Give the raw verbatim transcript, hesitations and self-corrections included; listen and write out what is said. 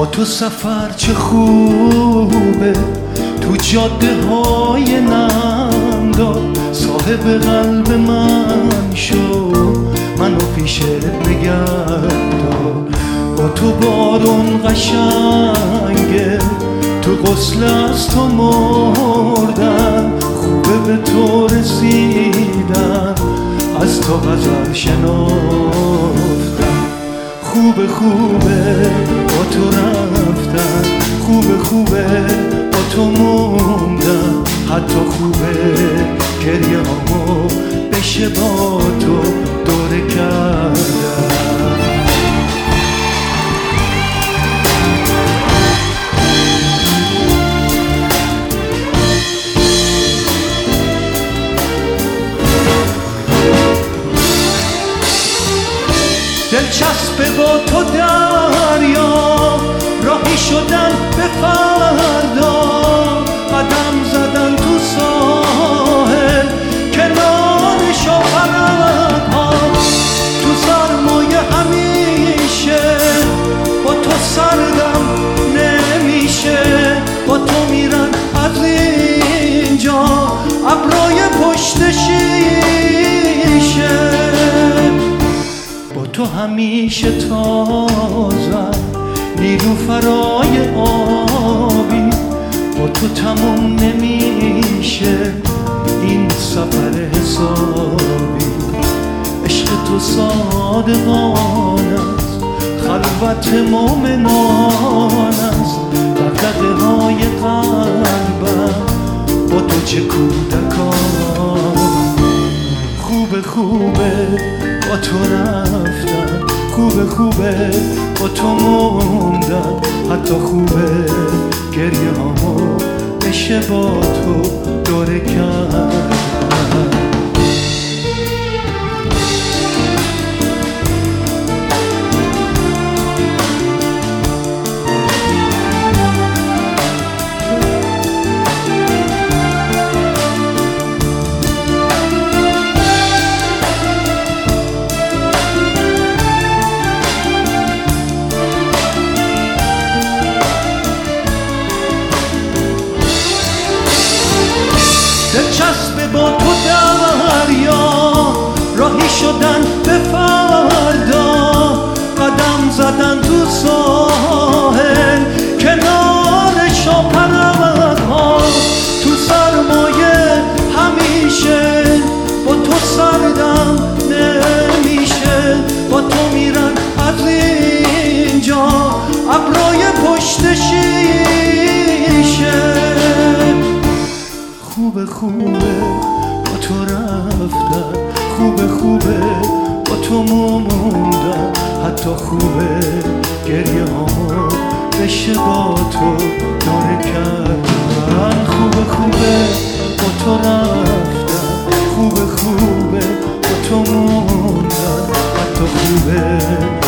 با تو سفر چه خوبه، تو جاده های نمدار صاحب قلب من شو، منو پیشت نگهدار. با تو بارون قشنگه، تو غسل از تو مردن، خوبه به تو رسیدن، از تو غزل شنافتن. خوبه خوبه با تو رفتن، خوبه خوبه با تو موندن، حتی خوبه گریه هامو بشه با تو دوره کردن. دلچسبه با تو دریا، راهی شدن به فردا، قدم زدن تو ساحل کنار شاهرگ‌ها، تو سرمایه همیشه با تو سردم نمیشه، با تو میرن از اینجا ابرای پشت شیشه. تو همیشه تازه نیلوفرای آبی، با تو تموم نمیشه این سفر حسابی. عشق تو صادقانه است، خلوت مومنانه است، دغدغه های قلبم با تو چه کودکانه. خوبه خوبه با تو رفتن، خوبه خوبه با تو موندن، حتی خوبه گریه هامو بشه با تو دوره کردن. دلچسبه با تو دریا، راهی شدن به فردا، قدم زدن تو ساحل کنار شاپرک‌ها، تو سرمایه همیشه با تو سردم نمیشه، با تو میرن از اینجا ابرای پشت شیشه. خوبه خوبه با تو رفتن، خوبه خوبه با تو موندن، حتی خوبه گریه هامو بشه با تو دوره کردن. خوبه خوبه با تو رفتن، خوبه خوبه با تو موندن، حتی خوبه